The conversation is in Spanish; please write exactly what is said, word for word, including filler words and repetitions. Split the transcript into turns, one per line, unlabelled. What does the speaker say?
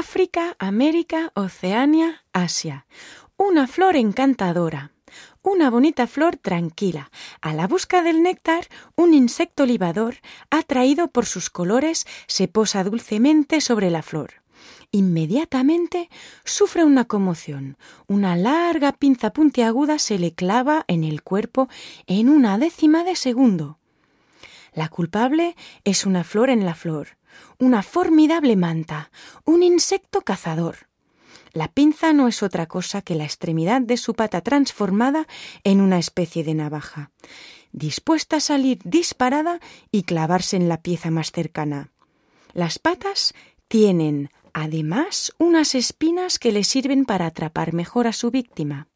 África, América, Oceanía, Asia. Una flor encantadora. Una bonita flor tranquila. A la busca del néctar, un insecto libador, atraído por sus colores, se posa dulcemente sobre la flor. Inmediatamente sufre una conmoción. Una larga pinza puntiaguda se le clava en el cuerpo en una décima de segundo. La culpable es una flor en la flor, una formidable manta, un insecto cazador. La pinza no es otra cosa que la extremidad de su pata transformada en una especie de navaja, dispuesta a salir disparada y clavarse en la pieza más cercana. Las patas tienen, además, unas espinas que le sirven para atrapar mejor a su víctima.